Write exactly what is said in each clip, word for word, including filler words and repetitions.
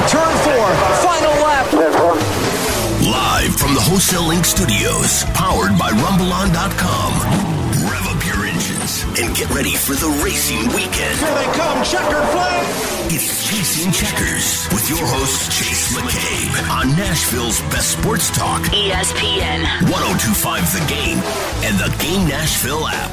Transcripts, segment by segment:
Turn four, final lap. Live from the Wholesale Link Studios, powered by Rumble On dot com. Rev up your engines and get ready for the racing weekend. Here they come, checkered flag. It's Chasing Checkers with your host, Chase McCabe, on Nashville's best sports talk. E S P N. one oh two point five The Game and the Game Nashville app.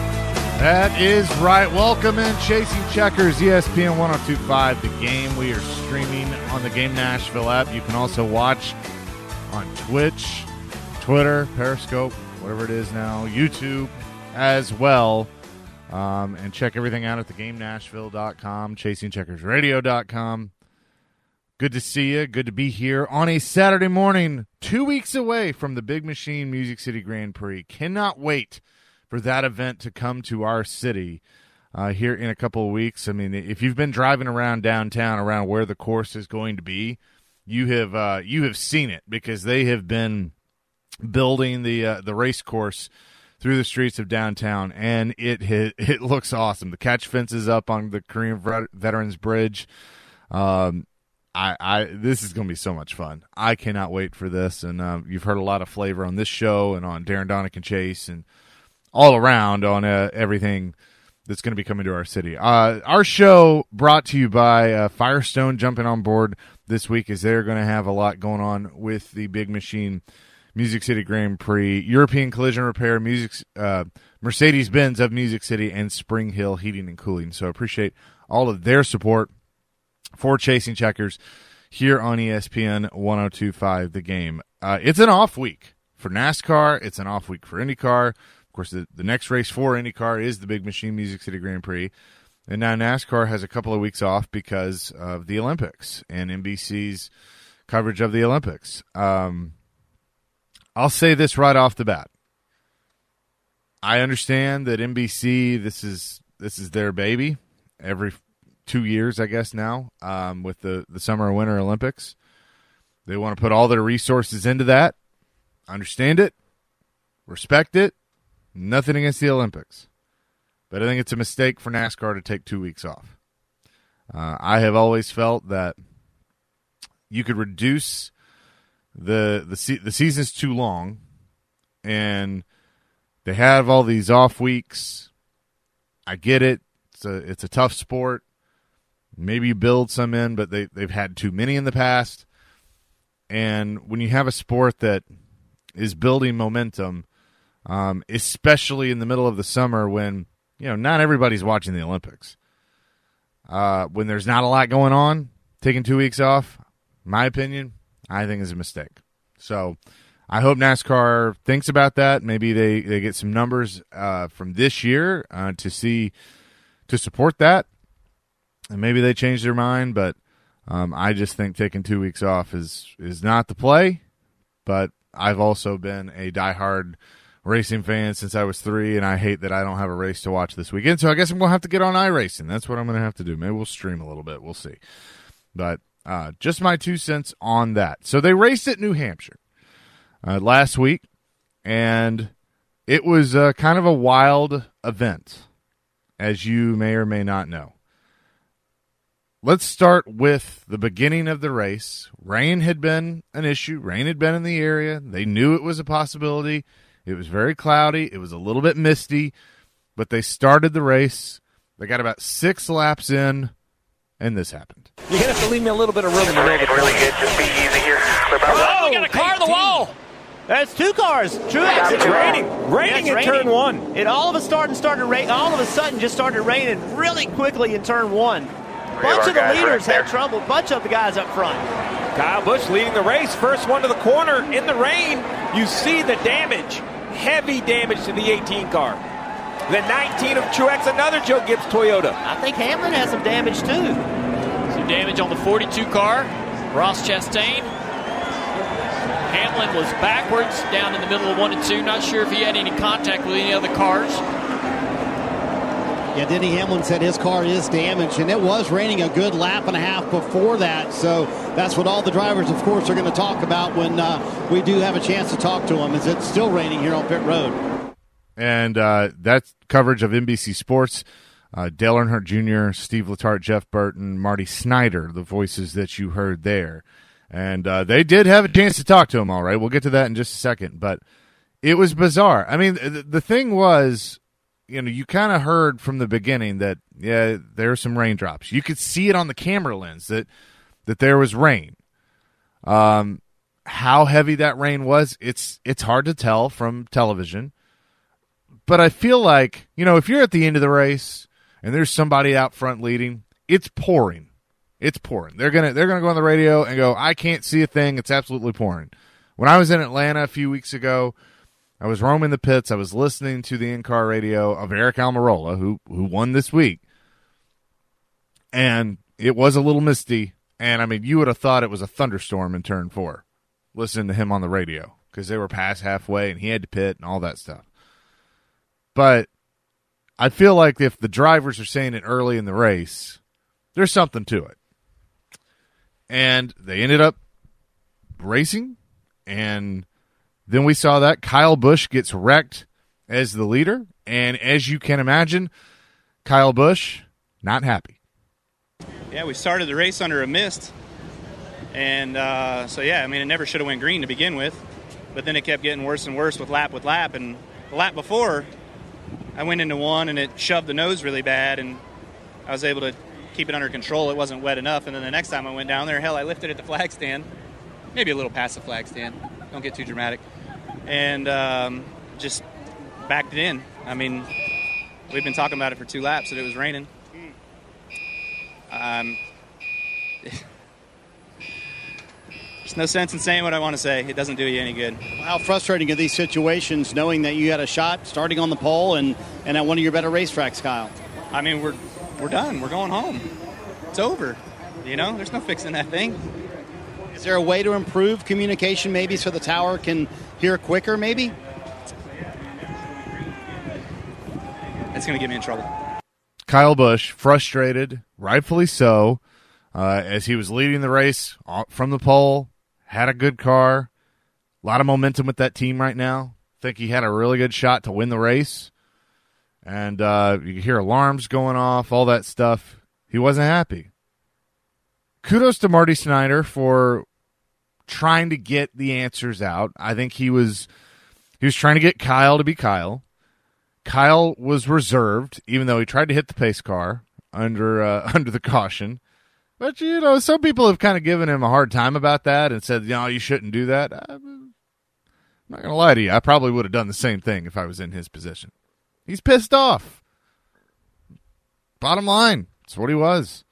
That is right. Welcome in Chasing Checkers, E S P N one oh two point five The Game. We are streaming on the Game Nashville app. You can also watch on Twitch, Twitter, Periscope, whatever it is now, YouTube as well. Um, and check everything out at the game nashville dot com, chasing checkers radio dot com. Good to see you. Good to be here on a Saturday morning, two weeks away from the Big Machine Music City Grand Prix. Cannot wait for that event to come to our city uh, here in a couple of weeks. I mean, if you've been driving around downtown, around where the course is going to be, you have uh, you have seen it because they have been building the uh, the race course through the streets of downtown, and it it, it looks awesome. The catch fence is up on the Korean Veterans Bridge. Um, I, I this is going to be so much fun. I cannot wait for this, and um, you've heard a lot of flavor on this show and on Darren Donick and Chase and all around on uh, everything that's going to be coming to our city. Uh, our show brought to you by uh, Firestone jumping on board this week as they're going to have a lot going on with the Big Machine Music City Grand Prix, European Collision Repair, Music, uh, Mercedes-Benz of Music City, and Spring Hill Heating and Cooling. So I appreciate all of their support for Chasing Checkers here on E S P N one oh two point five The Game. Uh, it's an off week for NASCAR. It's an off week for IndyCar. Of course, the, the next race for IndyCar is the Big Machine Music City Grand Prix. And now NASCAR has a couple of weeks off because of the Olympics and N B C's coverage of the Olympics. Um, I'll say this right off the bat. I understand that N B C, this is this is their baby every two years, I guess, now, um, with the, the Summer and Winter Olympics. They want to put all their resources into that. Understand it. Respect it. Nothing against the Olympics. But I think it's a mistake for NASCAR to take two weeks off. Uh, I have always felt that you could reduce the the se- the season's too long, and they have all these off weeks. I get it. It's a it's a tough sport. Maybe you build some in, but they they've had too many in the past. And when you have a sport that is building momentum, um, especially in the middle of the summer when, you know, not everybody's watching the Olympics. Uh, when there's not a lot going on, taking two weeks off, in my opinion, I think is a mistake. So I hope NASCAR thinks about that. Maybe they, they get some numbers uh, from this year uh, to see to support that. And maybe they change their mind, but um, I just think taking two weeks off is, is not the play. But I've also been a diehard racing fan since I was three, and I hate that I don't have a race to watch this weekend. So I guess I'm going to have to get on iRacing. That's what I'm going to have to do. Maybe we'll stream a little bit. We'll see. But uh, just my two cents on that. So they raced at New Hampshire uh, last week, and it was uh, kind of a wild event, as you may or may not know. Let's start with the beginning of the race. Rain had been an issue. Rain had been in the area. They knew it was a possibility. It was very cloudy. It was a little bit misty, but they started the race. They got about six laps in, and this happened. You're going to have to leave me a little bit of room in the middle of the really good. Just be easy here. Oh, we got a car on the wall. That's two cars. Truex, it's raining. Raining yeah, in raining. turn one. It all of a sudden started rain. All of a sudden just started raining really quickly in turn one. Bunch of the leaders right had trouble. Bunch of the guys up front. Kyle Busch leading the race. First one to the corner in the rain. You see the damage. Heavy damage to the eighteen car. The nineteen of Truex, another Joe Gibbs Toyota. I think Hamlin has some damage too. Some damage on the forty-two car. Ross Chastain. Hamlin was backwards down in the middle of one and two. Not sure if he had any contact with any other cars. Yeah, Denny Hamlin said his car is damaged, and it was raining a good lap and a half before that. So that's what all the drivers, of course, are going to talk about when uh, we do have a chance to talk to them, is it's still raining here on pit road. And uh, that's coverage of N B C Sports Uh, Dale Earnhardt Junior, Steve Letarte, Jeff Burton, Marty Snyder, the voices that you heard there. And uh, they did have a chance to talk to him, all right. We'll get to that in just a second. But it was bizarre. I mean, the, the thing was, you know, you kind of heard from the beginning that, yeah, there are some raindrops. You could see it on the camera lens that, that there was rain. Um, how heavy that rain was, it's it's hard to tell from television. But I feel like, you know, if you're at the end of the race and there's somebody out front leading, it's pouring. It's pouring. They're gonna they're gonna go on the radio and go, I can't see a thing. It's absolutely pouring. When I was in Atlanta a few weeks ago, I was roaming the pits. I was listening to the in-car radio of Eric Almirola, who who won this week, and it was a little misty. And I mean, you would have thought it was a thunderstorm in turn four, listening to him on the radio, because they were past halfway and he had to pit and all that stuff. But I feel like if the drivers are saying it early in the race, there's something to it. And they ended up racing, and then we saw that Kyle Busch gets wrecked as the leader, and as you can imagine, Kyle Busch not happy. Yeah, we started the race under a mist, and uh, so yeah, I mean, it never should have went green to begin with, but then it kept getting worse and worse with lap with lap, and the lap before, I went into one and it shoved the nose really bad, and I was able to keep it under control. It wasn't wet enough, and then the next time I went down there, hell, I lifted at the flag stand, maybe a little past the flag stand, don't get too dramatic, and um, just backed it in. I mean, we've been talking about it for two laps that it was raining. Um, there's no sense in saying what I want to say. It doesn't do you any good. How frustrating are these situations, knowing that you had a shot starting on the pole and, and at one of your better racetracks, Kyle? I mean, we're we're done. We're going home. It's over. You know, there's no fixing that thing. Is there a way to improve communication maybe so the tower can hear quicker maybe? It's going to get me in trouble. Kyle Busch, frustrated, rightfully so, uh, as he was leading the race from the pole, had a good car, a lot of momentum with that team right now. Think he had a really good shot to win the race. And uh, you hear alarms going off, all that stuff. He wasn't happy. Kudos to Marty Snyder for trying to get the answers out. I think he was he was trying to get Kyle to be Kyle. Kyle was reserved, even though he tried to hit the pace car under uh, under the caution. But, you know, some people have kind of given him a hard time about that and said, no, you shouldn't do that. I'm not going to lie to you. I probably would have done the same thing if I was in his position. He's pissed off. Bottom line, that's what he was.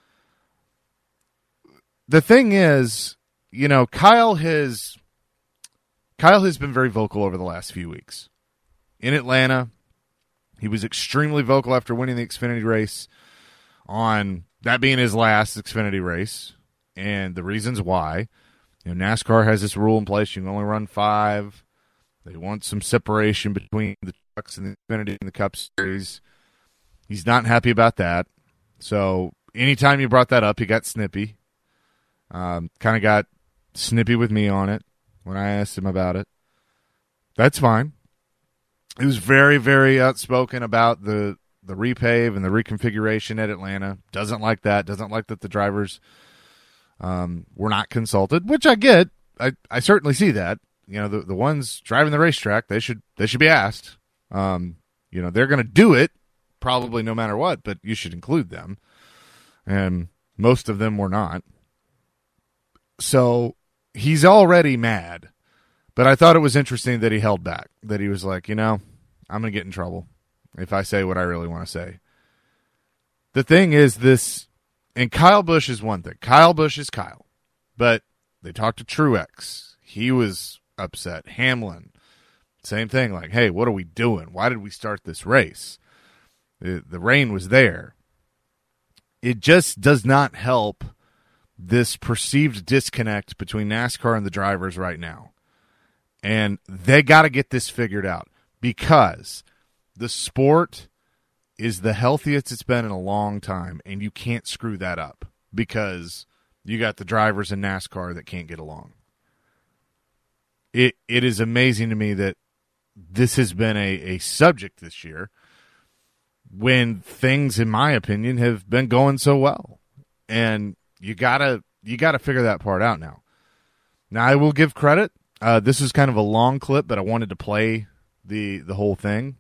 The thing is, you know, Kyle has Kyle has been very vocal over the last few weeks. In Atlanta, he was extremely vocal after winning the Xfinity race on that being his last Xfinity race and the reasons why. You know, NASCAR has this rule in place. You can only run five. They want some separation between the trucks and the Xfinity and the Cup Series. He's not happy about that. So anytime you brought that up, he got snippy. Um, kind of got snippy with me on it when I asked him about it. That's fine. He was very, very outspoken about the, the repave and the reconfiguration at Atlanta. Doesn't like that. Doesn't like that the drivers um, were not consulted, which I get. I, I certainly see that. You know, the, the ones driving the racetrack, they should they should be asked. Um, you know, they're going to do it probably no matter what, but you should include them. And most of them were not. So he's already mad. But I thought it was interesting that he held back, that he was like, you know, I'm going to get in trouble if I say what I really want to say. The thing is this, and Kyle Busch is one thing. Kyle Busch is Kyle. But they talked to Truex. He was upset. Hamlin, same thing. Like, hey, what are we doing? Why did we start this race? The, the rain was there. It just does not help this perceived disconnect between NASCAR and the drivers right now. And they got to get this figured out because the sport is the healthiest it's been in a long time, and you can't screw that up because you got the drivers in NASCAR that can't get along. It It is amazing to me that this has been a, a subject this year when things, in my opinion, have been going so well. And you gotta you gotta figure that part out now. Now, I will give credit. Uh, this is kind of a long clip, but I wanted to play the the whole thing.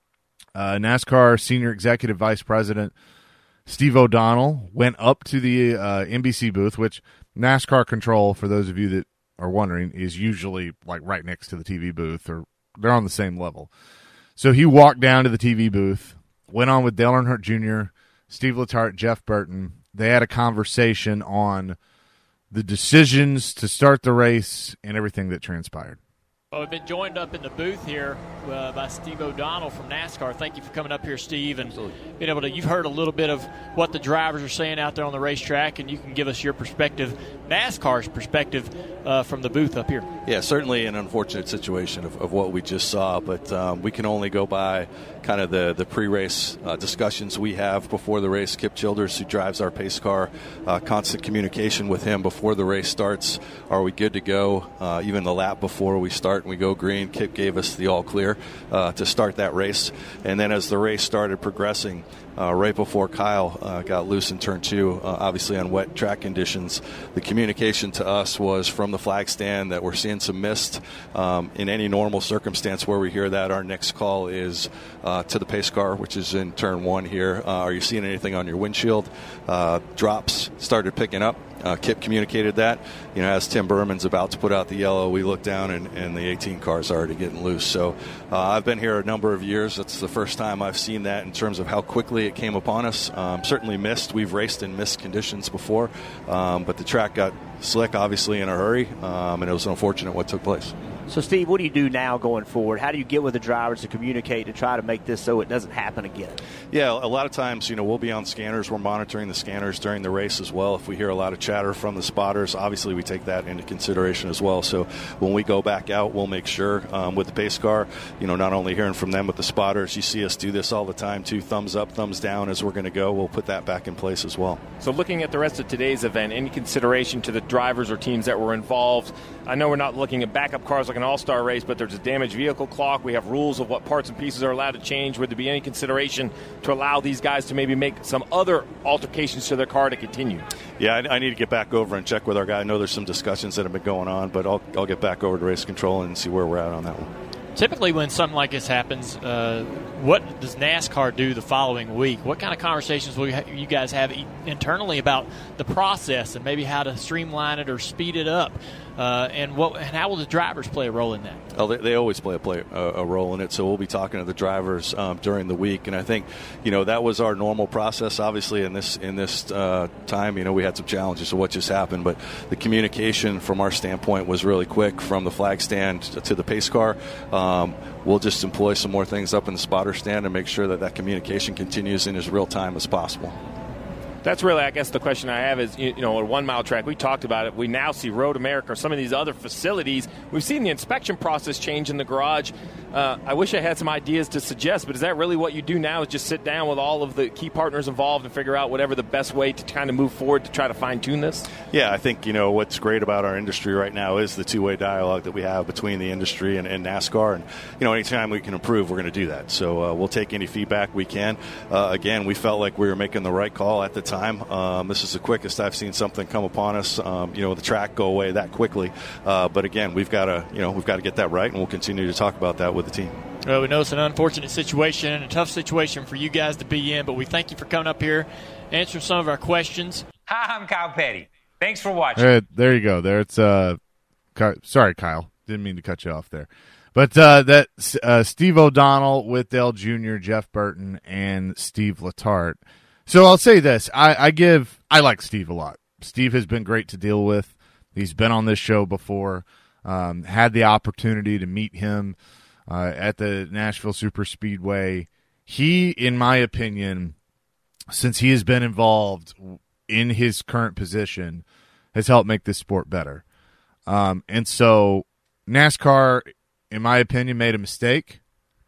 Uh, NASCAR Senior Executive Vice President Steve O'Donnell went up to the uh, N B C booth, which NASCAR Control, for those of you that are wondering, is usually like right next to the T V booth, or they're on the same level. So he walked down to the T V booth, went on with Dale Earnhardt Junior, Steve Letarte, Jeff Burton. They had a conversation on the decisions to start the race and everything that transpired. Well, we've been joined up in the booth here uh, by Steve O'Donnell from NASCAR. Thank you for coming up here, Steve, and Absolutely. being able to. You've heard a little bit of what the drivers are saying out there on the racetrack, and you can give us your perspective, NASCAR's perspective, uh, from the booth up here. Yeah, certainly an unfortunate situation of, of what we just saw, but um, we can only go by kind of the the pre-race uh, discussions we have before the race. Kip Childers, who drives our pace car, uh, constant communication with him before the race starts. Are we good to go? Uh, even the lap before we start and we go green, Kip gave us the all clear uh, to start that race. And then as the race started progressing, uh, right before Kyle uh, got loose in turn two, uh, obviously on wet track conditions, the communication to us was from the flag stand that we're seeing some mist. Um, in any normal circumstance where we hear that, our next call is uh, to the pace car, which is in turn one here. Uh, are you seeing anything on your windshield? Uh, drops started picking up. Uh, Kip communicated that. You know, as Tim Berman's about to put out the yellow, we look down and, and the eighteen car is already getting loose. So uh, I've been here a number of years. That's the first time I've seen that in terms of how quickly it came upon us. Um, certainly missed. We've raced in missed conditions before, um, but the track got slick, obviously, in a hurry, um, and it was unfortunate what took place. So, Steve, what do you do now going forward? How do you get with the drivers to communicate to try to make this so it doesn't happen again? Yeah, a lot of times, you know, we'll be on scanners. We're monitoring the scanners during the race as well. If we hear a lot of chatter from the spotters, obviously we take that into consideration as well. So when we go back out, we'll make sure um, with the pace car, you know, not only hearing from them, but the spotters. You see us do this all the time, too. Thumbs up, thumbs down as we're going to go. We'll put that back in place as well. So looking at the rest of today's event, any consideration to the drivers or teams that were involved? I know we're not looking at backup cars like an all-star race, but there's a damaged vehicle clock. We have rules of what parts and pieces are allowed to change. Would there be any consideration to allow these guys to maybe make some other altercations to their car to continue? Yeah, I, I need to get back over and check with our guy. I know there's some discussions that have been going on, but I'll, I'll get back over to race control and see where we're at on that one. Typically when something like this happens, uh, what does NASCAR do the following week? What kind of conversations will you guys have internally about the process and maybe how to streamline it or speed it up? Uh, and what and how will the drivers play a role in that? Oh, they, they always play a, play a, a role in it, so we'll be talking to the drivers um, during the week. And I think, you know, that was our normal process. Obviously, in this in this uh, time, you know, we had some challenges of what just happened, but the communication from our standpoint was really quick from the flag stand to the pace car. Um, we'll just employ some more things up in the spotter stand and make sure that that communication continues in as real time as possible. That's really, I guess, the question I have is, you know, a one-mile track, we talked about it. We now see Road America or some of these other facilities. We've seen the inspection process change in the garage. Uh, I wish I had some ideas to suggest, but is that really what you do now is just sit down with all of the key partners involved and figure out whatever the best way to kind of move forward to try to fine-tune this? Yeah, I think, you know, what's great about our industry right now is the two-way dialogue that we have between the industry and, and NASCAR. And, you know, anytime we can improve, we're going to do that. So uh, we'll take any feedback we can. Uh, again, we felt like we were making the right call at the time. Um, this is the quickest I've seen something come upon us. Um, you know, the track go away that quickly. Uh, but again, we've got to, you know, we've got to get that right, and we'll continue to talk about that with the team. Well, we know it's an unfortunate situation and a tough situation for you guys to be in, but we thank you for coming up here, answering some of our questions. Hi, I'm Kyle Petty. Thanks for watching. Right, there you go. There it's uh, sorry, Kyle. Didn't mean to cut you off there. But uh, that uh, Steve O'Donnell with Dale Junior, Jeff Burton, and Steve Letarte. So I'll say this. I, I give – I like Steve a lot. Steve has been great to deal with. He's been on this show before, um, had the opportunity to meet him uh, at the Nashville Super Speedway. He, in my opinion, since he has been involved in his current position, has helped make this sport better. Um, and so NASCAR, in my opinion, made a mistake.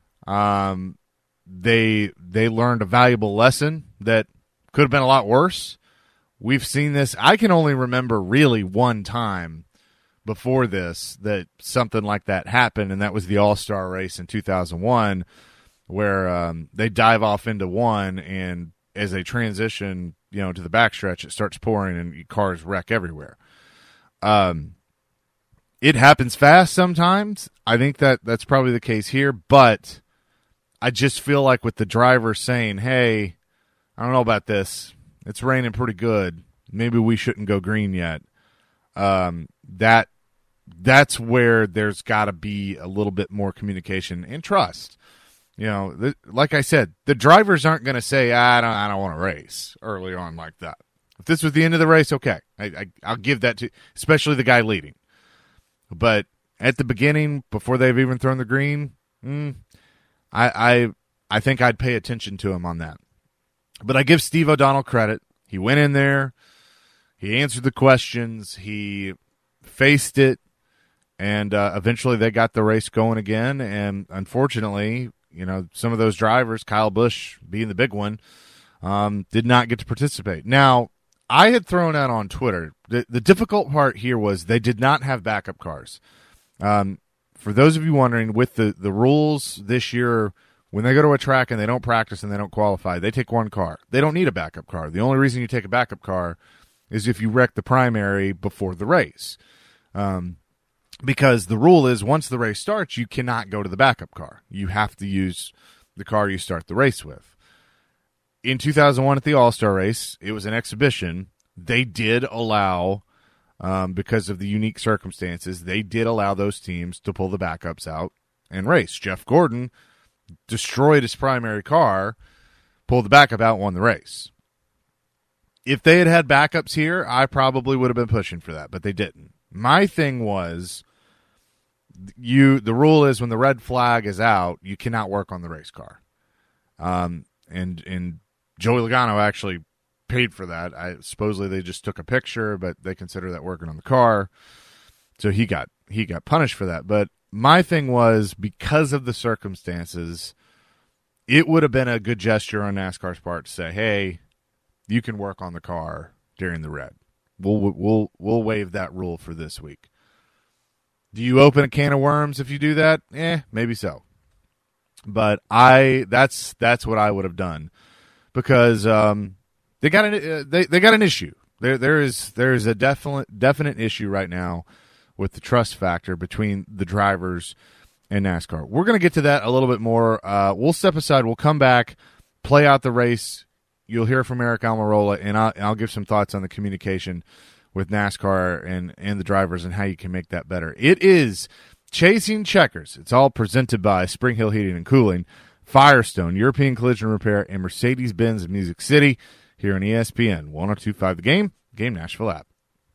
Um, they they learned a valuable lesson that could have been a lot worse. We've seen this. I can only remember really one time before this that something like that happened, and that was the All-Star race in two thousand one where um, they dive off into one, and as they transition, you know, to the backstretch, it starts pouring and cars wreck everywhere. Um, it happens fast sometimes. I think that that's probably the case here, but I just feel like with the driver saying, hey, I don't know about this. It's raining pretty good. Maybe we shouldn't go green yet. Um, that that's where there's got to be a little bit more communication and trust. You know, the, like I said, the drivers aren't going to say, I don't, I don't want to race early on like that. If this was the end of the race, okay, I, I, I'll give that to, especially the guy leading. But at the beginning, before they've even thrown the green, mm, I, I, I think I'd pay attention to him on that. But I give Steve O'Donnell credit. He went in there, he answered the questions, he faced it, and uh, eventually they got the race going again. And unfortunately, you know, some of those drivers, Kyle Busch being the big one, um, did not get to participate. Now, I had thrown out on Twitter, the, the difficult part here was they did not have backup cars. Um, for those of you wondering, with the, the rules this year, when they go to a track and they don't practice and they don't qualify, they take one car. They don't need a backup car. The only reason you take a backup car is if you wreck the primary before the race. Um, because the rule is once the race starts, you cannot go to the backup car. You have to use the car you start the race with. In two thousand one at the All-Star race, it was an exhibition. They did allow, um, because of the unique circumstances, they did allow those teams to pull the backups out and race. Jeff Gordon destroyed his primary car, pulled the backup out, won the race. If they had had backups here, I probably would have been pushing for that, but they didn't. My thing was, you. the rule is when the red flag is out, you cannot work on the race car. Um, and and Joey Logano actually paid for that. I supposedly they just took a picture, but they consider that working on the car, so he got he got punished for that. But my thing was, because of the circumstances, it would have been a good gesture on NASCAR's part to say, "Hey, you can work on the car during the red. We'll we'll we'll waive that rule for this week." Do you open a can of worms if you do that? Eh, maybe so. But I that's that's what I would have done, because um, they got an uh, they they got an issue. There there is there is a definite definite issue right now with the trust factor between the drivers and NASCAR. We're going to get to that a little bit more. Uh, we'll step aside. We'll come back, play out the race. You'll hear from Eric Almirola, and I'll, I'll give some thoughts on the communication with NASCAR and, and the drivers and how you can make that better. It is Chasing Checkers. It's all presented by Spring Hill Heating and Cooling, Firestone, European Collision Repair, and Mercedes-Benz of Music City here on E S P N one oh two point five The Game, Game Nashville app.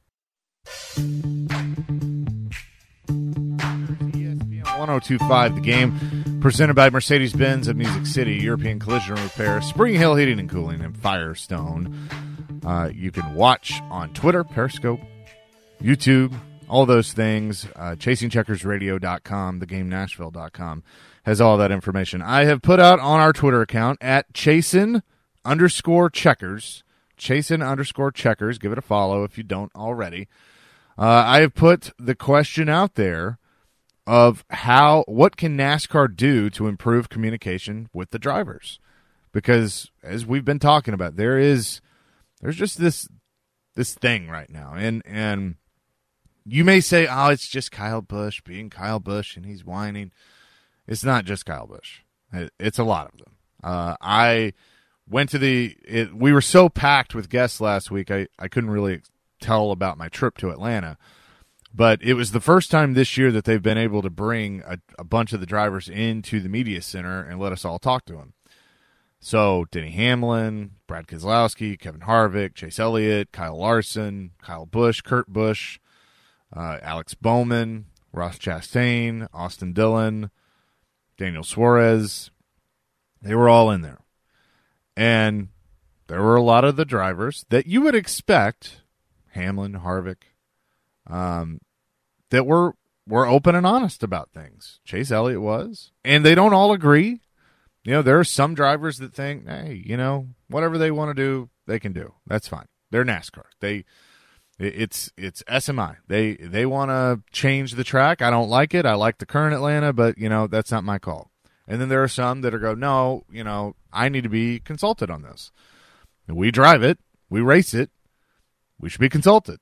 one oh two point five The Game, presented by Mercedes-Benz of Music City, European Collision Repair, Spring Hill Heating and Cooling, and Firestone. Uh, you can watch on Twitter, Periscope, YouTube, all those things. Uh, chasing checkers radio dot com, the game nashville dot com has all that information. I have put out on our Twitter account at Chasin underscore checkers, Chasin underscore checkers. Give it a follow if you don't already. Uh, I have put the question out there of how, what can NASCAR do to improve communication with the drivers? Because as we've been talking about, there is, there's just this, this thing right now. And, and you may say, oh, it's just Kyle Busch being Kyle Busch and he's whining. It's not just Kyle Busch. It, it's a lot of them. Uh, I went to the, it, we were so packed with guests last week, I, I couldn't really tell about my trip to Atlanta. But it was the first time this year that they've been able to bring a, a bunch of the drivers into the media center and let us all talk to them. So Denny Hamlin, Brad Keselowski, Kevin Harvick, Chase Elliott, Kyle Larson, Kyle Busch, Kurt Busch, uh, Alex Bowman, Ross Chastain, Austin Dillon, Daniel Suarez. They were all in there. And there were a lot of the drivers that you would expect, Hamlin, Harvick, um, that were were open and honest about things. Chase Elliott was. And they don't all agree. You know, there are some drivers that think, hey, you know, whatever they want to do, they can do. That's fine. They're NASCAR. They, it's it's S M I. They they want to change the track. I don't like it. I like the current Atlanta, but, you know, that's not my call. And then there are some that are go, no, you know, I need to be consulted on this. And we drive it. We race it. We should be consulted.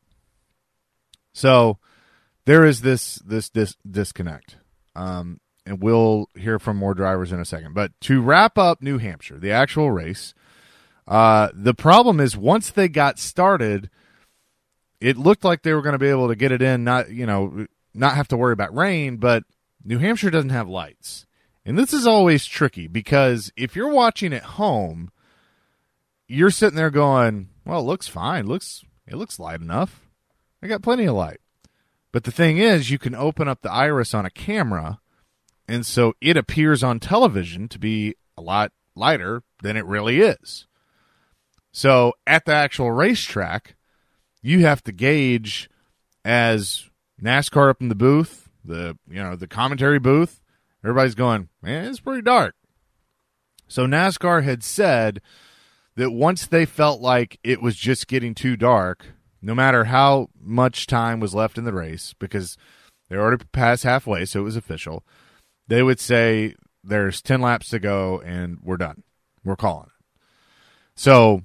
So there is this this, this disconnect. Um, and we'll hear from more drivers in a second. But to wrap up New Hampshire, the actual race, uh, the problem is once they got started, it looked like they were going to be able to get it in, not, you know, not have to worry about rain, but New Hampshire doesn't have lights. And this is always tricky because if you're watching at home, you're sitting there going, well, it looks fine. It looks, it looks light enough. I got plenty of light. But the thing is, you can open up the iris on a camera, and so it appears on television to be a lot lighter than it really is. So at the actual racetrack, you have to gauge as NASCAR up in the booth, the you know the commentary booth, everybody's going, man, it's pretty dark. So NASCAR had said that once they felt like it was just getting too dark, no matter how much time was left in the race, because they already passed halfway, so it was official, they would say there's ten laps to go and we're done. We're calling it. So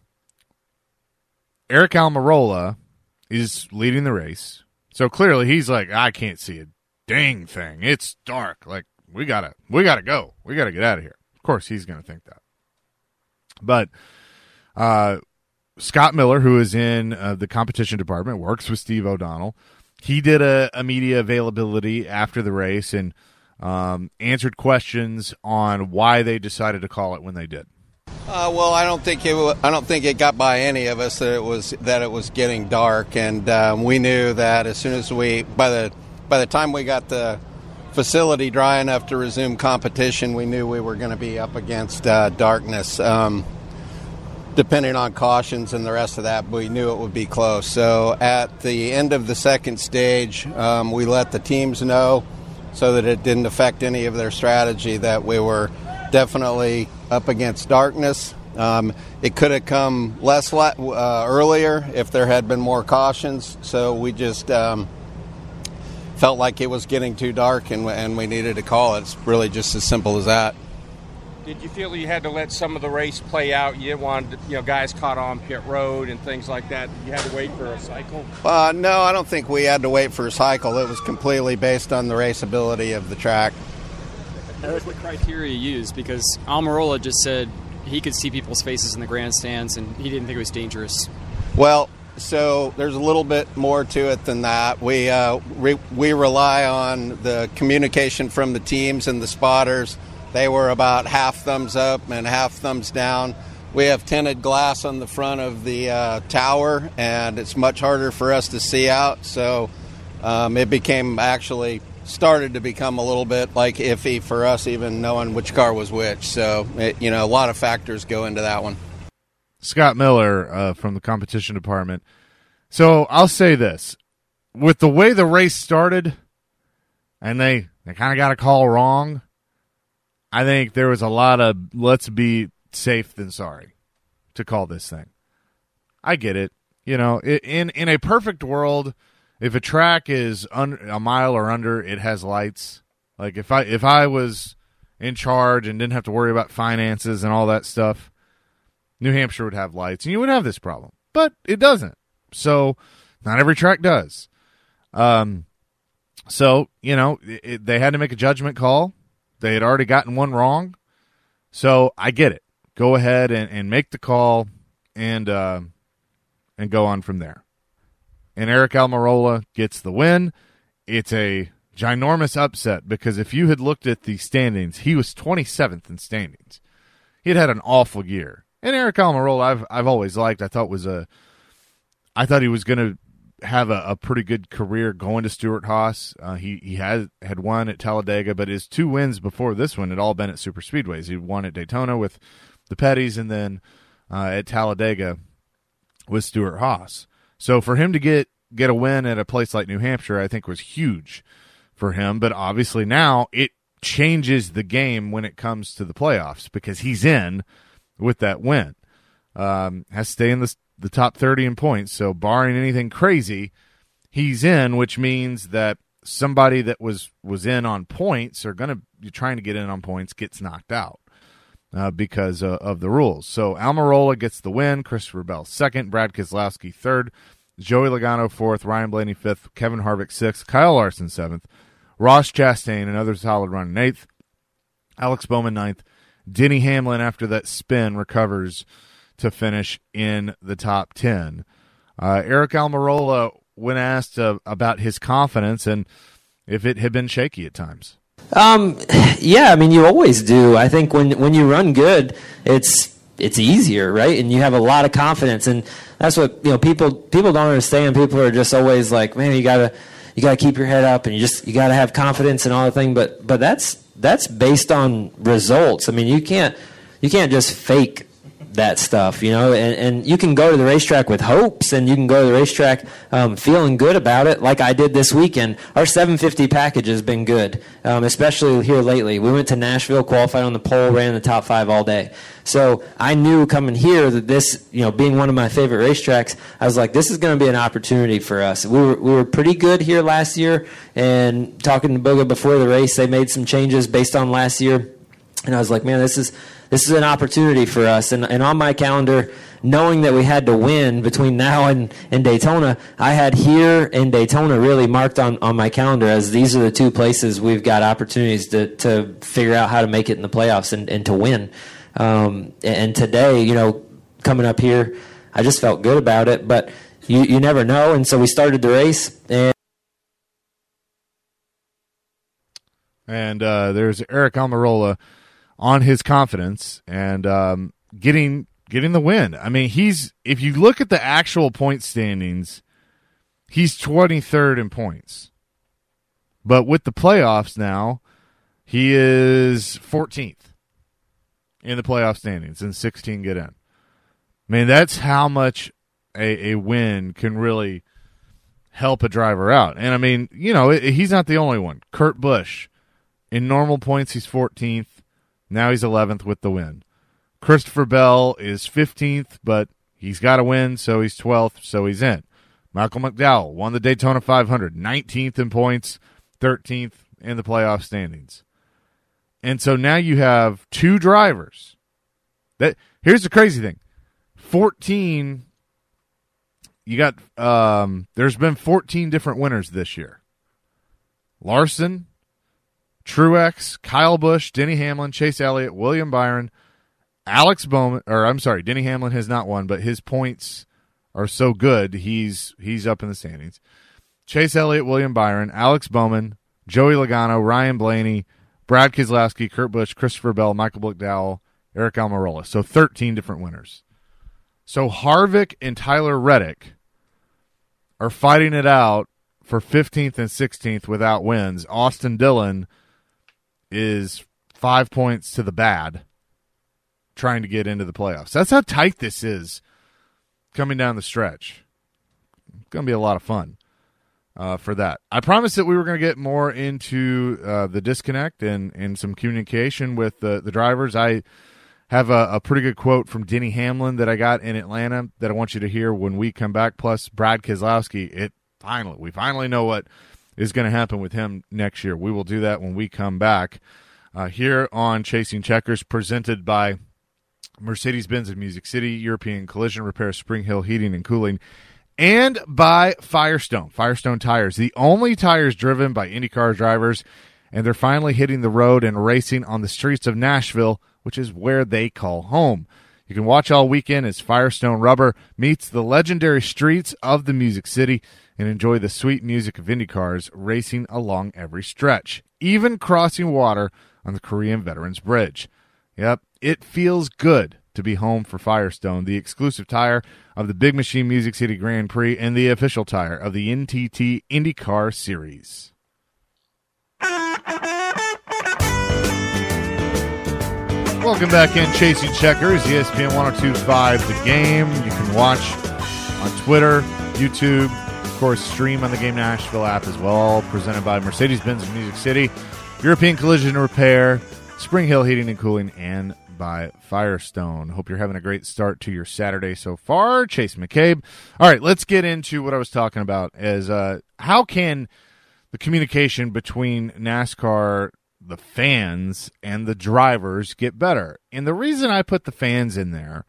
Eric Almirola is leading the race. So clearly he's like, I can't see a dang thing. It's dark. Like, we gotta, we gotta go. We gotta get out of here. Of course, he's going to think that. But uh, Scott Miller, who is in uh, the competition department, works with Steve O'Donnell. He did a, a media availability after the race and um, answered questions on why they decided to call it when they did. Uh, well, I don't think it. W- I don't think it got by any of us that it was that it was getting dark, and um, we knew that as soon as we by the by the time we got the facility dry enough to resume competition, we knew we were going to be up against uh, darkness. Um, depending on cautions and the rest of that, we knew it would be close. So at the end of the second stage, um, we let the teams know so that it didn't affect any of their strategy that we were definitely up against darkness. Um, it could have come less la- uh, earlier if there had been more cautions. So we just um, felt like it was getting too dark and, and we needed to call it. It's really just as simple as that. Did you feel you had to let some of the race play out? You didn't want, you know, guys caught on pit road and things like that. You had to wait for a cycle? Uh, no, I don't think we had to wait for a cycle. It was completely based on the raceability of the track. What was the criteria used? Because Almirola just said he could see people's faces in the grandstands and he didn't think it was dangerous. Well, so there's a little bit more to it than that. We uh, re- we rely on the communication from the teams and the spotters. They were about half thumbs up and half thumbs down. We have tinted glass on the front of the uh, tower, and it's much harder for us to see out. So um, it became actually started to become a little bit like iffy for us, even knowing which car was which. So, it, you know, a lot of factors go into that one. Scott Miller uh, from the competition department. So I'll say this. With the way the race started, and they, they kind of got a call wrong, I think there was a lot of let's be safe than sorry to call this thing. I get it. You know, in in a perfect world, if a track is un, a mile or under, it has lights. Like if I if I was in charge and didn't have to worry about finances and all that stuff, New Hampshire would have lights, and you would have this problem. But it doesn't. So not every track does. Um, so, you know, it, they had to make a judgment call. They had already gotten one wrong. So I get it. Go ahead and, and make the call and uh, and go on from there. And Eric Almirola gets the win. It's a ginormous upset because if you had looked at the standings, he was twenty-seventh in standings. He had had an awful year. And Eric Almirola, I've I've always liked. I thought was a, I thought he was going to have a, a pretty good career going to Stewart-Haas. Uh, he he had had won at Talladega, but his two wins before this one had all been at super speedways. He won at Daytona with the Petties, and then uh, at Talladega with Stewart-Haas. So for him to get get a win at a place like New Hampshire, I think was huge for him. But obviously now it changes the game when it comes to the playoffs because he's in with that win. Um, has to stay in the, the top thirty in points. So barring anything crazy, he's in, which means that somebody that was, was in on points or going to be trying to get in on points gets knocked out uh, because uh, of the rules. So Almirola gets the win, Christopher Bell second, Brad Keselowski third, Joey Logano fourth, Ryan Blaney fifth, Kevin Harvick sixth, Kyle Larson seventh, Ross Chastain, another solid run in eighth, Alex Bowman ninth, Denny Hamlin after that spin recovers to finish in the top ten. Uh, Eric Almirola, when asked uh, about his confidence and if it had been shaky at times. Um, yeah, I mean, you always do. I think when when you run good, it's it's easier, right? And you have a lot of confidence, and that's what you know. People people don't understand. People are just always like, man, you gotta you gotta keep your head up, and you just you gotta have confidence and all the thing. But but that's that's based on results. I mean, you can't you can't just fake that stuff, you know, and, and you can go to the racetrack with hopes, and you can go to the racetrack um, feeling good about it, like I did this weekend. Our seven fifty package has been good, um, especially here lately. We went to Nashville, qualified on the pole, ran the top five all day. So I knew coming here that this, you know, being one of my favorite racetracks, I was like, this is going to be an opportunity for us. We were we were pretty good here last year, and talking to Booga before the race, they made some changes based on last year, and I was like, man, this is This is an opportunity for us. And, and on my calendar, knowing that we had to win between now and, and Daytona, I had here and Daytona really marked on, on my calendar as these are the two places we've got opportunities to, to figure out how to make it in the playoffs and, and to win. Um, and today, you know, coming up here, I just felt good about it. But you, you never know. And so we started the race. And, and uh, there's Eric Almirola on his confidence and um, getting getting the win. I mean, he's if you look at the actual point standings, he's twenty-third in points. But with the playoffs now, he is fourteenth in the playoff standings, and sixteen get in. I mean, that's how much a, a win can really help a driver out. And, I mean, you know, it, he's not the only one. Kurt Busch, in normal points, he's fourteenth. Now he's eleventh with the win. Christopher Bell is fifteenth, but he's got to win, so he's twelfth, so he's in. Michael McDowell won the Daytona five hundred, nineteenth in points, thirteenth in the playoff standings. And so now you have two drivers. That here's the crazy thing. fourteen, you got, um, there's been fourteen different winners this year. Larson, Truex, Kyle Busch, Denny Hamlin, Chase Elliott, William Byron, Alex Bowman, or I'm sorry, Denny Hamlin has not won, but his points are so good, he's he's up in the standings. Chase Elliott, William Byron, Alex Bowman, Joey Logano, Ryan Blaney, Brad Keselowski, Kurt Busch, Christopher Bell, Michael McDowell, Eric Almirola. So thirteen different winners. So Harvick and Tyler Reddick are fighting it out for fifteenth and sixteenth without wins. Austin Dillon is five points to the bad trying to get into the playoffs. That's how tight this is coming down the stretch. It's going to be a lot of fun uh, for that. I promised that we were going to get more into uh, the disconnect and, and some communication with the, the drivers. I have a, a pretty good quote from Denny Hamlin that I got in Atlanta that I want you to hear when we come back, plus Brad Keselowski. It finally, we finally know what is going to happen with him next year. We will do that when we come back uh, here on Chasing Checkers, presented by Mercedes-Benz of Music City, European Collision Repair, Spring Hill Heating and Cooling, and by Firestone. Firestone Tires, the only tires driven by IndyCar drivers, and they're finally hitting the road and racing on the streets of Nashville, which is where they call home. You can watch all weekend as Firestone Rubber meets the legendary streets of the Music City and enjoy the sweet music of IndyCars racing along every stretch, even crossing water on the Korean Veterans Bridge. Yep, it feels good to be home for Firestone, the exclusive tire of the Big Machine Music City Grand Prix and the official tire of the N T T IndyCar Series. Welcome back in Chasing Checkers, E S P N one oh two point five The Game. You can watch on Twitter, YouTube, of course, stream on the Game Nashville app as well, presented by Mercedes-Benz of Music City, European Collision Repair, Spring Hill Heating and Cooling, and by Firestone. Hope you're having a great start to your Saturday so far. Chase McCabe. All right, let's get into what I was talking about as uh, how can the communication between NASCAR, the fans, and the drivers get better. And the reason I put the fans in there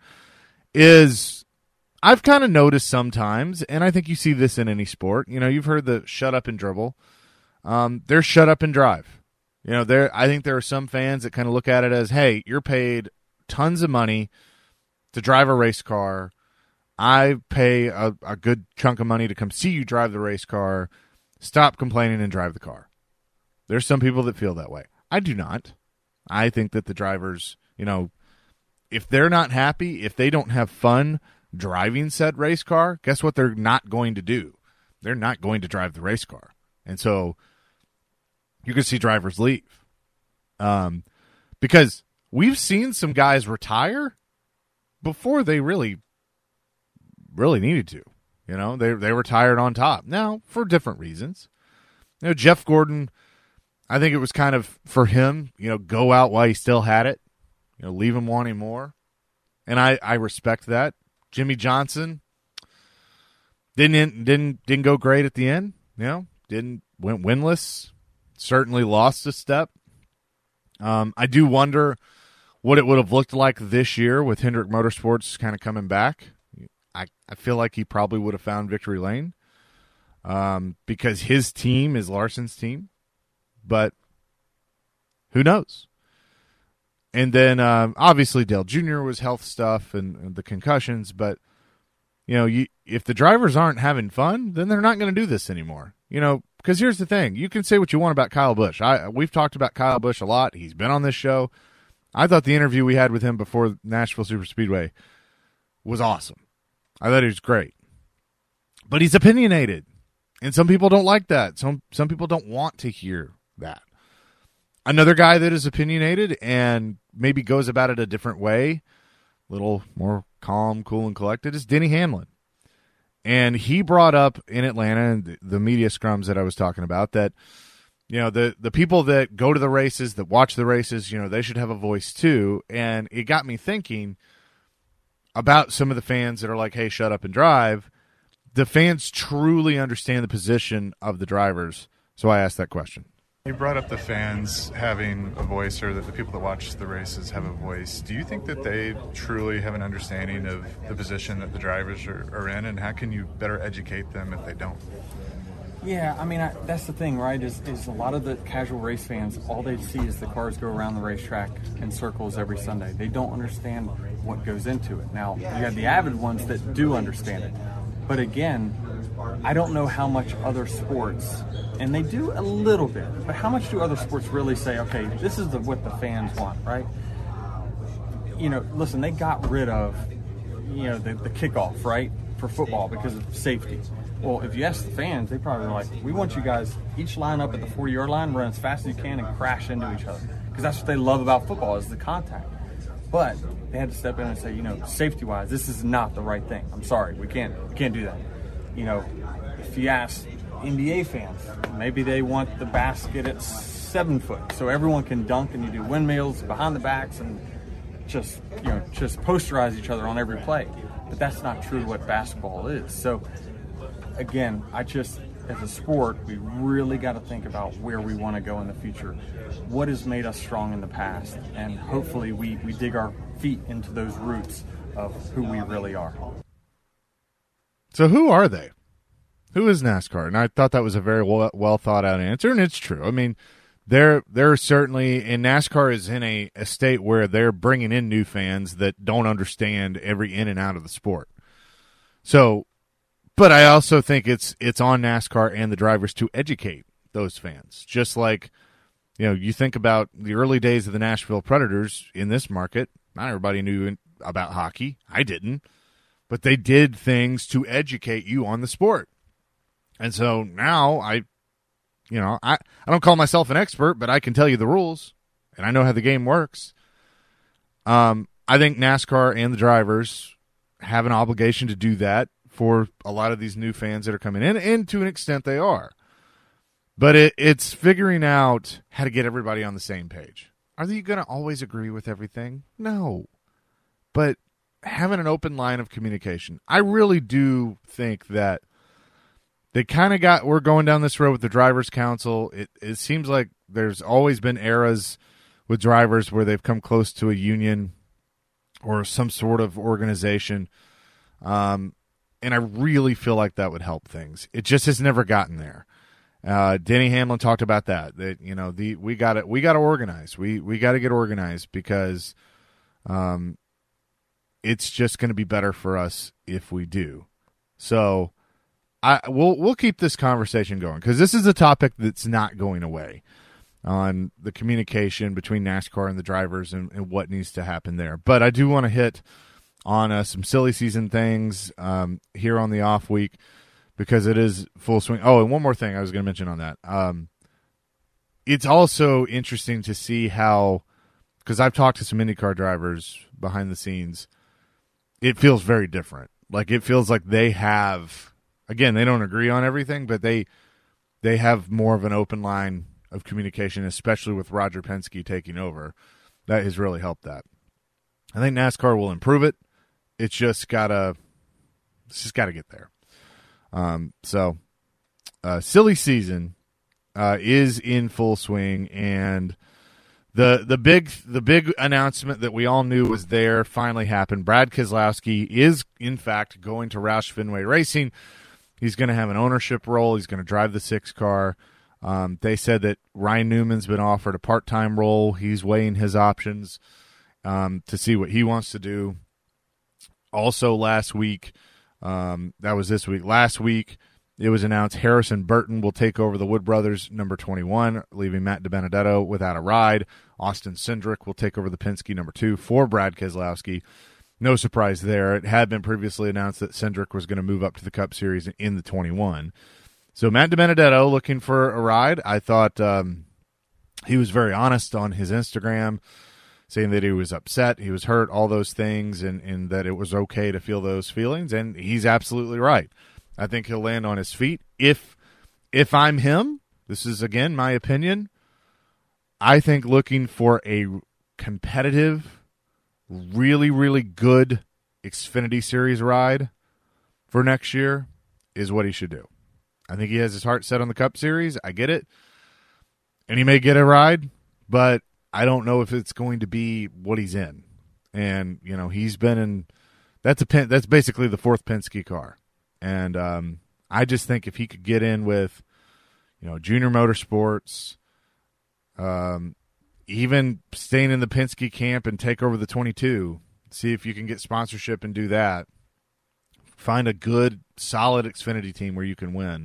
is I've kind of noticed sometimes, and I think you see this in any sport, you know, you've heard the shut up and dribble. Um, they're shut up and drive. You know, there. I think there are some fans that kind of look at it as, hey, you're paid tons of money to drive a race car. I pay a, a good chunk of money to come see you drive the race car. Stop complaining and drive the car. There's some people that feel that way. I do not. I think that the drivers, you know, if they're not happy, if they don't have fun driving said race car, guess what they're not going to do? They're not going to drive the race car. And so you can see drivers leave. Um, because we've seen some guys retire before they really, really needed to. You know, they they retired on top. Now, for different reasons. You know, Jeff Gordon, I think it was kind of for him, you know, go out while he still had it. You know, leave him wanting more. And I, I respect that. Jimmy Johnson didn't didn't didn't go great at the end. You know, didn't went winless. Certainly lost a step. Um, I do wonder what it would have looked like this year with Hendrick Motorsports kind of coming back. I, I feel like he probably would have found victory lane um, because his team is Larson's team. But who knows? And then um, obviously Dale Junior was health stuff and, and the concussions. But, you know, you, if the drivers aren't having fun, then they're not going to do this anymore. You know, because here's the thing. You can say what you want about Kyle Busch. I We've talked about Kyle Busch a lot. He's been on this show. I thought the interview we had with him before Nashville Superspeedway was awesome. I thought he was great. But he's opinionated. And some people don't like that. Some some people don't want to hear that. Another guy that is opinionated and maybe goes about it a different way, a little more calm, cool, and collected, is Denny Hamlin. And he brought up in Atlanta, and the media scrums that I was talking about, that, you know, the, the people that go to the races, that watch the races, you know, they should have a voice too. And it got me thinking about some of the fans that are like, hey, shut up and drive. The fans truly understand the position of the drivers. So I asked that question. You brought up the fans having a voice, or that the people that watch the races have a voice. Do you think that they truly have an understanding of the position that the drivers are, are in, and how can you better educate them if they don't? Yeah, I mean, I, that's the thing, right, is, is a lot of the casual race fans, all they see is the cars go around the racetrack in circles every Sunday. They don't understand what goes into it. Now, you have the avid ones that do understand it. But again, I don't know how much other sports, and they do a little bit, but how much do other sports really say, okay, this is the, what the fans want, right? You know, listen, they got rid of, you know, the, the kickoff, right, for football because of safety. Well, if you ask the fans, they probably were like, we want you guys each line up at the forty-yard line, run as fast as you can, and crash into each other. Because that's what they love about football, is the contact. But they had to step in and say, you know, safety-wise, this is not the right thing. I'm sorry, we can't, we can't do that. You know, if you ask N B A fans, maybe they want the basket at seven foot, so everyone can dunk, and you do windmills behind the backs and just, you know, just posterize each other on every play. But that's not true what basketball is. So, again, I just, as a sport, we really got to think about where we want to go in the future. What has made us strong in the past? And hopefully we, we dig our feet into those roots of who we really are. So who are they? Who is NASCAR? And I thought that was a very well, well thought out answer, and it's true. I mean, they're they're certainly, and NASCAR is in a, a state where they're bringing in new fans that don't understand every in and out of the sport. So, but I also think it's it's on NASCAR and the drivers to educate those fans. Just like, you know, you think about the early days of the Nashville Predators in this market. Not everybody knew about hockey. I didn't. But they did things to educate you on the sport. And so now I, you know, I, I don't call myself an expert, but I can tell you the rules, and I know how the game works. Um, I think NASCAR and the drivers have an obligation to do that for a lot of these new fans that are coming in, and to an extent they are. But it, it's figuring out how to get everybody on the same page. Are you going to always agree with everything? No. But having an open line of communication. I really do think that they kind of got, we're going down this road with the Drivers' Council. It, it seems like there's always been eras with drivers where they've come close to a union or some sort of organization. Um, and I really feel like that would help things. It just has never gotten there. Uh, Denny Hamlin talked about that, that, you know, the, we got to, we got to organize. We, we got to get organized because, um, it's just going to be better for us if we do. So I we'll, we'll keep this conversation going because this is a topic that's not going away on the communication between NASCAR and the drivers and, and what needs to happen there. But I do want to hit on uh, some silly season things um, here on the off week, because it is full swing. Oh, and one more thing I was going to mention on that. Um, it's also interesting to see how, because I've talked to some IndyCar drivers behind the scenes, it feels very different. Like, it feels like they have, again, they don't agree on everything, but they they have more of an open line of communication, especially with Roger Penske taking over. That has really helped that. I think NASCAR will improve it. It's just gotta, it's just gotta get there. Um, so, uh, silly season uh, is in full swing, and the the big the big announcement that we all knew was there finally happened. Brad Keselowski is in fact going to Roush Fenway Racing. He's going to have an ownership role. He's going to drive the six car. Um, they said that Ryan Newman's been offered a part time role. He's weighing his options um, to see what he wants to do. Also, last week. Um, that was this week. Last week, it was announced Harrison Burton will take over the Wood Brothers number twenty-one, leaving Matt DiBenedetto without a ride. Austin Cindric will take over the Penske number two for Brad Keselowski. No surprise there. It had been previously announced that Cindric was going to move up to the Cup Series in the twenty-one. So Matt DiBenedetto looking for a ride. I thought um, he was very honest on his Instagram, saying that he was upset, he was hurt, all those things, and, and that it was okay to feel those feelings, and he's absolutely right. I think he'll land on his feet. If if I'm him, this is, again, my opinion, I think looking for a competitive, really, really good Xfinity Series ride for next year is what he should do. I think he has his heart set on the Cup Series. I get it. And he may get a ride, but I don't know if it's going to be what he's in. And, you know, he's been in – that's a Pen, that's basically the fourth Penske car. And um, I just think if he could get in with, you know, Junior Motorsports, um, even staying in the Penske camp and take over the twenty-two, see if you can get sponsorship and do that. Find a good, solid Xfinity team where you can win.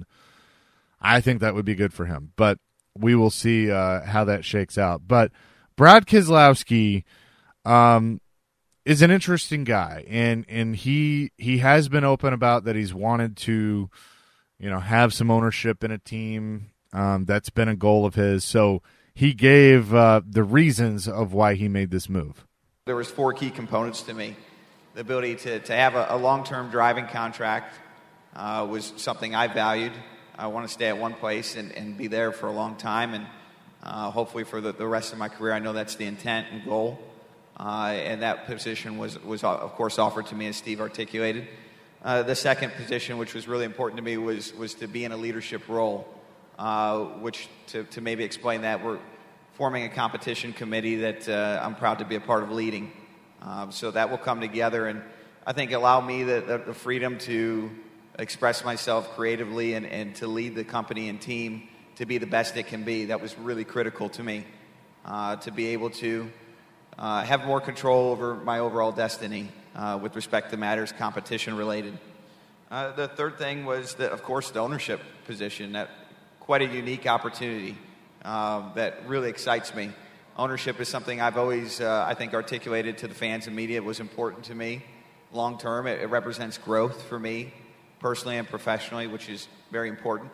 I think that would be good for him. But we will see uh, how that shakes out. But Brad Keselowski um, is an interesting guy, and and he he has been open about that he's wanted to, you know, have some ownership in a team. Um, that's been a goal of his. So he gave uh, the reasons of why he made this move. There was four key components to me. The ability to, to have a, a long-term driving contract uh, was something I valued. I want to stay at one place and, and be there for a long time, and uh, hopefully for the, the rest of my career. I know that's the intent and goal. Uh, and that position was, was, of course, offered to me, as Steve articulated. Uh, the second position, which was really important to me, was, was to be in a leadership role, uh, which, to, to maybe explain that, we're forming a competition committee that uh, I'm proud to be a part of leading. Um, so that will come together and I think allow me the, the, the freedom to express myself creatively and, and to lead the company and team to be the best it can be. That was really critical to me, uh, to be able to uh, have more control over my overall destiny uh, with respect to matters competition related. Uh, the third thing was, that, of course, the ownership position. That quite a unique opportunity uh, that really excites me. Ownership is something I've always, uh, I think, articulated to the fans and media. It was important to me long term. It, it represents growth for me personally and professionally, which is very important,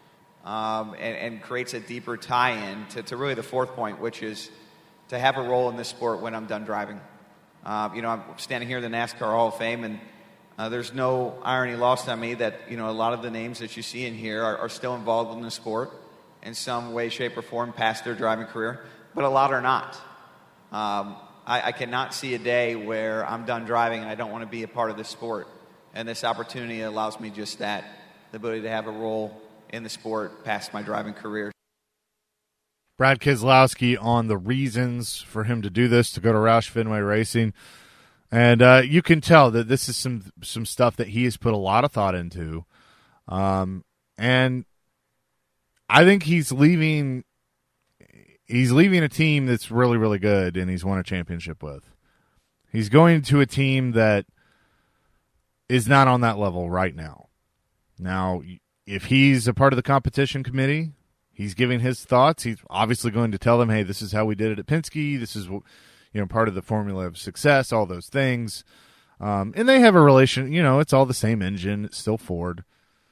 um, and, and creates a deeper tie-in to, to really the fourth point, which is to have a role in this sport when I'm done driving. Uh, you know, I'm standing here in the NASCAR Hall of Fame, and uh, there's no irony lost on me that, you know, a lot of the names that you see in here are, are still involved in the sport in some way, shape, or form past their driving career, but a lot are not. Um, I, I cannot see a day where I'm done driving and I don't want to be a part of this sport, and this opportunity allows me just that. the ability to have a role in the sport past my driving career. Brad Keselowski on the reasons for him to do this, to go to Roush Fenway Racing. And uh, you can tell that this is some some stuff that he has put a lot of thought into. Um, and I think he's leaving he's leaving a team that's really, really good and he's won a championship with. He's going to a team that is not on that level right now. Now, if he's a part of the competition committee, he's giving his thoughts. He's obviously going to tell them, hey, this is how we did it at Penske. This is, you know, part of the formula of success, all those things. Um, and they have a relation, you know, it's all the same engine. It's still Ford.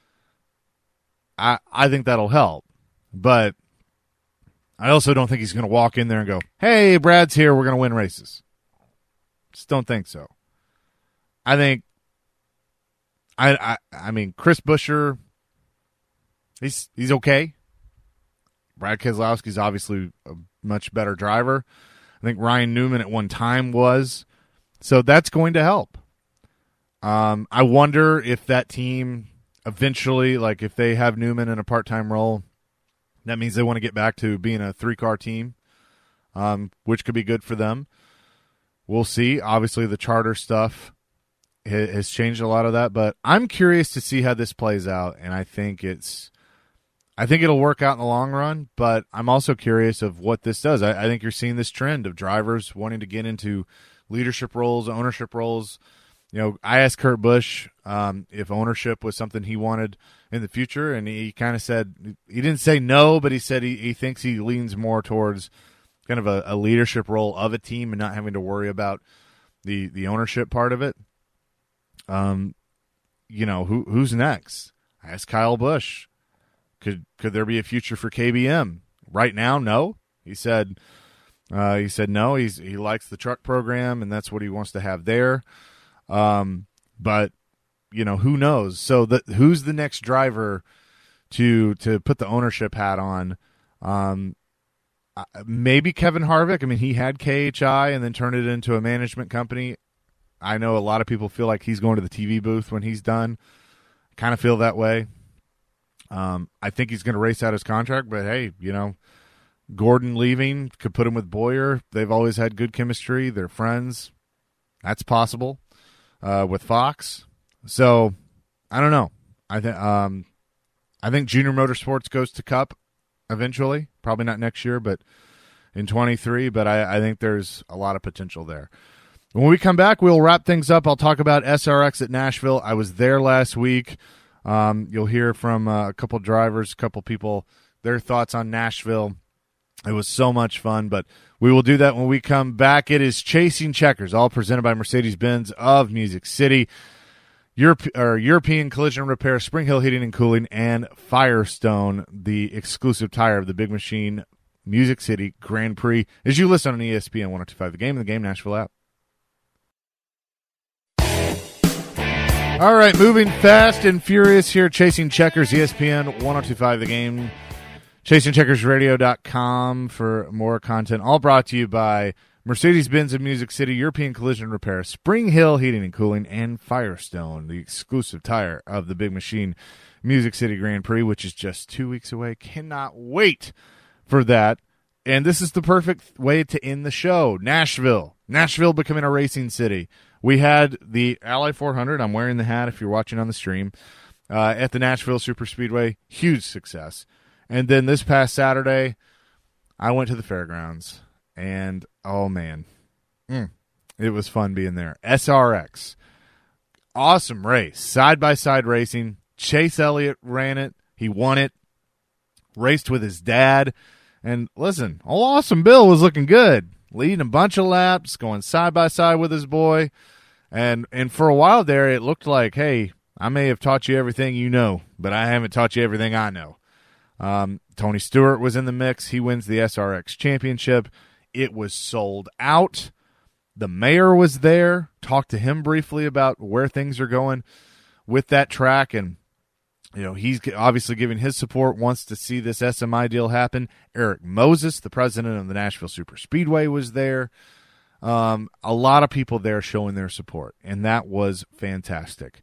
I I think that'll help. But I also don't think he's going to walk in there and go, hey, Brad's here, we're going to win races. Just don't think so. I think, I I, I mean, Chris Buescher, he's he's okay. Brad Keselowski's obviously a much better driver. I think Ryan Newman at one time was. So that's going to help. Um, I wonder if that team eventually, like if they have Newman in a part-time role, that means they want to get back to being a three-car team, um, which could be good for them. We'll see. Obviously, the charter stuff has changed a lot of that, but I'm curious to see how this plays out, and I think it's I think it'll work out in the long run, but I'm also curious of what this does. I, I think you're seeing this trend of drivers wanting to get into leadership roles, ownership roles. You know, I asked Kurt Busch um, if ownership was something he wanted in the future, and he kind of said, he didn't say no, but he said he, he thinks he leans more towards kind of a, a leadership role of a team and not having to worry about the, the ownership part of it. Um, you know, who who's next? I asked Kyle Busch. Could could there be a future for K B M? Right now, no. He said uh, he said no. He's he likes the truck program, and that's what he wants to have there. Um, but you know, who knows? So the who's the next driver to to put the ownership hat on? Um, uh, maybe Kevin Harvick. I mean, he had K H I and then turned it into a management company. I know a lot of people feel like he's going to the T V booth when he's done. I kind of feel that way. Um, I think he's going to race out his contract, but hey, you know, Gordon leaving could put him with Boyer. They've always had good chemistry. They're friends. That's possible uh, with Fox. So I don't know. I think um, I think Junior Motorsports goes to Cup eventually. Probably not next year, but in twenty-three. But I, I think there's a lot of potential there. When we come back, we'll wrap things up. I'll talk about S R X at Nashville. I was there last week. Um, you'll hear from uh, a couple drivers, a couple people, their thoughts on Nashville. It was so much fun, but we will do that when we come back. It is Chasing Checkers, all presented by Mercedes-Benz of Music City, Europe, or European Collision Repair, Spring Hill Heating and Cooling, and Firestone, the exclusive tire of the Big Machine Music City Grand Prix, as you listen on E S P N one oh two point five The Game and the Game Nashville app. All right, moving fast and furious here, Chasing Checkers, E S P N one oh two point five The Game, chasing checkers radio dot com for more content, all brought to you by Mercedes-Benz of Music City, European Collision Repair, Spring Hill Heating and Cooling, and Firestone, the exclusive tire of the Big Machine Music City Grand Prix, which is just two weeks away. Cannot wait for that. And this is the perfect way to end the show. Nashville. Nashville becoming a racing city. We had the Ally four hundred. I'm wearing the hat if you're watching on the stream. Uh, at the Nashville Superspeedway. Huge success. And then this past Saturday, I went to the fairgrounds. And, oh, man. Mm, it was fun being there. S R X. Awesome race. Side-by-side racing. Chase Elliott ran it. He won it. Raced with his dad. And, listen, old Awesome Bill was looking good. Leading a bunch of laps, going side-by-side with his boy. And and for a while there, it looked like, hey, I may have taught you everything you know, but I haven't taught you everything I know. Um, Tony Stewart was in the mix. He wins the S R X championship. It was sold out. The mayor was there. Talked to him briefly about where things are going with that track. And, you know, he's obviously giving his support, wants to see this S M I deal happen. Eric Moses, the president of the Nashville Superspeedway, was there. Um, a lot of people there showing their support, and that was fantastic.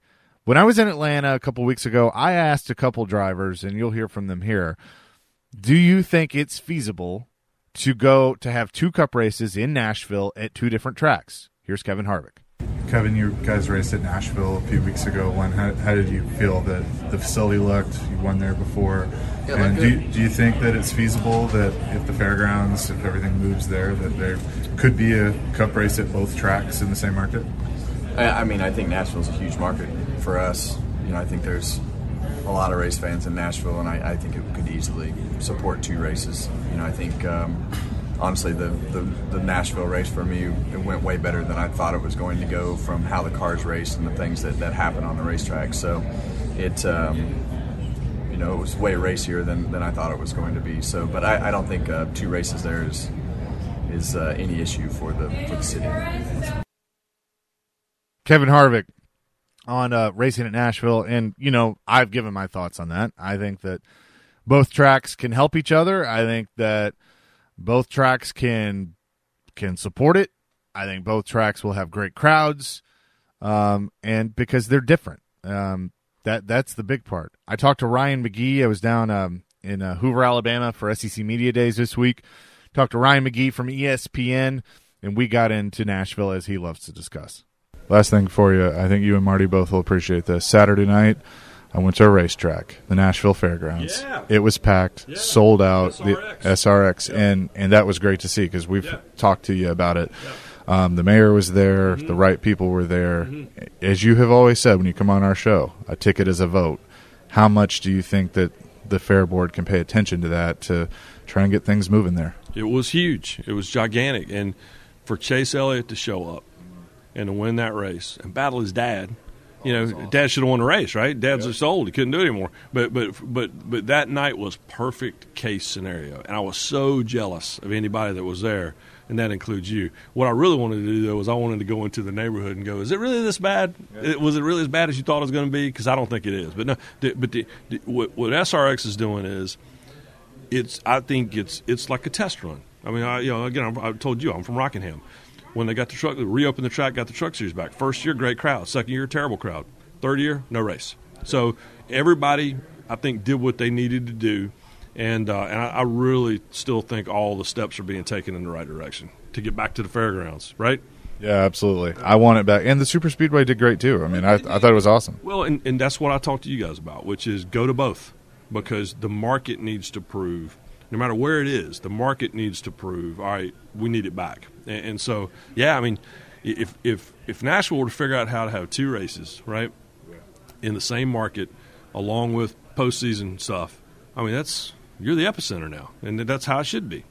When I was in Atlanta a couple weeks ago, I asked a couple drivers, and you'll hear from them here, do you think it's feasible to go to have two Cup races in Nashville at two different tracks? Here's Kevin Harvick. Kevin, you guys raced at Nashville a few weeks ago. When how, how did you feel that the facility looked? You won there before. Yeah, and like do you, do you think that it's feasible that if the fairgrounds, if everything moves there, that there could be a Cup race at both tracks in the same market? I, I mean, I think Nashville's a huge market for us. You know, I think there's a lot of race fans in Nashville, and I, I think it could easily support two races. You know, I think um, honestly the, the, the Nashville race for me, it went way better than I thought it was going to go from how the cars raced and the things that, that happen on the racetrack. So it, um, you know, it was way racier than, than I thought it was going to be. So, but I, I don't think uh, two races there is is uh, any issue for the for the city. Kevin Harvick on uh, racing at Nashville, and, you know, I've given my thoughts on that. I think that both tracks can help each other. I think that both tracks can can support it. I think both tracks will have great crowds, um, and because they're different. Um, that that's the big part. I talked to Ryan McGee. I was down um, in uh, Hoover, Alabama for S E C Media Days this week. Talked to Ryan McGee from E S P N, and we got into Nashville as he loves to discuss. Last thing for you, I think you and Marty both will appreciate this. Saturday night, I went to a racetrack, the Nashville Fairgrounds. Yeah. It was packed, Yeah. sold out, S R X. the S R X, Yeah. and, and that was great to see because we've Yeah. talked to you about it. Yeah. Um, the mayor was there, Mm-hmm. the right people were there. Mm-hmm. As you have always said when you come on our show, a ticket is a vote. How much do you think that the Fair Board can pay attention to that to try and get things moving there? It was huge. It was gigantic. And for Chase Elliott to show up and to win that race and battle his dad, you know, awesome. Dad should have won the race, right? Dad's yep. just old; he couldn't do it anymore. But but but but that night was perfect case scenario, and I was so jealous of anybody that was there, and that includes you. What I really wanted to do though was I wanted to go into the neighborhood and go, "Is it really this bad? Yeah. It, was it really as bad as you thought it was going to be?" Because I don't think it is. But no, but the, the, what, what S R X is doing is, it's I think it's it's like a test run. I mean, I you know again I, I told you I'm from Rockingham. When they got the truck, reopened the track, got the truck series back. First year, great crowd. Second year, terrible crowd. Third year, no race. So everybody, I think, did what they needed to do, and uh, and I, I really still think all the steps are being taken in the right direction to get back to the fairgrounds, right? Yeah, absolutely. I want it back. And the Super Speedway did great, too. I mean, I, I thought it was awesome. Well, and, and that's what I talked to you guys about, which is go to both because the market needs to prove, no matter where it is, the market needs to prove, all right, we need it back. And, and so, yeah, I mean, if if if Nashville were to figure out how to have two races, right, in the same market, along with postseason stuff, I mean, that's you're the epicenter now, and that's how it should be.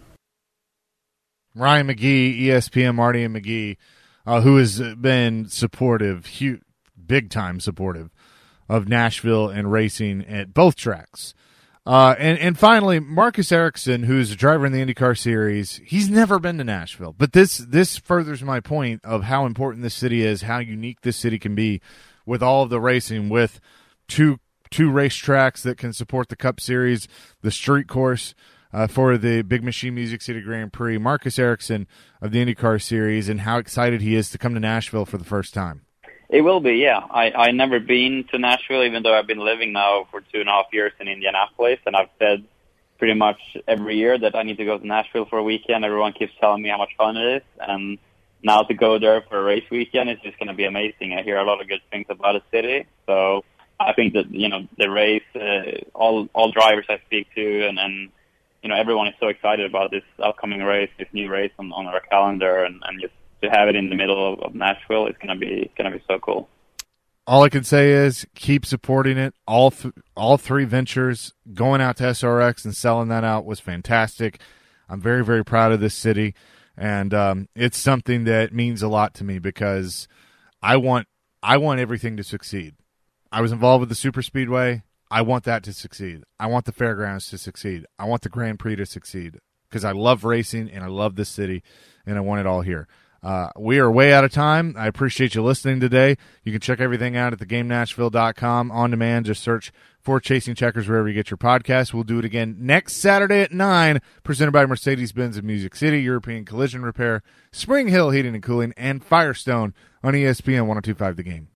Ryan McGee, E S P N, Marty and McGee, uh, who has been supportive, huge, big-time supportive of Nashville and racing at both tracks. Uh, and, and finally, Marcus Ericsson, who's a driver in the IndyCar Series, he's never been to Nashville. But this this furthers my point of how important this city is, how unique this city can be with all of the racing, with two two racetracks that can support the Cup Series, the street course uh, for the Big Machine Music City Grand Prix. Marcus Ericsson of the IndyCar Series, and how excited he is to come to Nashville for the first time. It will be, yeah. I I never been to Nashville, even though I've been living now for two and a half years in Indianapolis, and I've said pretty much every year that I need to go to Nashville for a weekend. Everyone keeps telling me how much fun it is, and now to go there for a race weekend is just going to be amazing. I hear a lot of good things about the city, so I think that, you know, the race, uh, all all drivers I speak to, and, and you know, everyone is so excited about this upcoming race, this new race on, on our calendar, and, and just to have it in the middle of, of Nashville is going to be going to be so cool. All I can say is keep supporting it. All th- all three ventures, going out to S R X and selling that out was fantastic. I'm very, very proud of this city, and um, it's something that means a lot to me because I want I want everything to succeed. I was involved with the Super Speedway. I want that to succeed. I want the fairgrounds to succeed. I want the Grand Prix to succeed because I love racing and I love this city, and I want it all here. Uh, we are way out of time. I appreciate you listening today. You can check everything out at the game nashville dot com on demand. Just search for Chasing Checkers wherever you get your podcast. We'll do it again next Saturday at nine, presented by Mercedes-Benz of Music City, European Collision Repair, Spring Hill Heating and Cooling, and Firestone on E S P N one oh two point five The Game.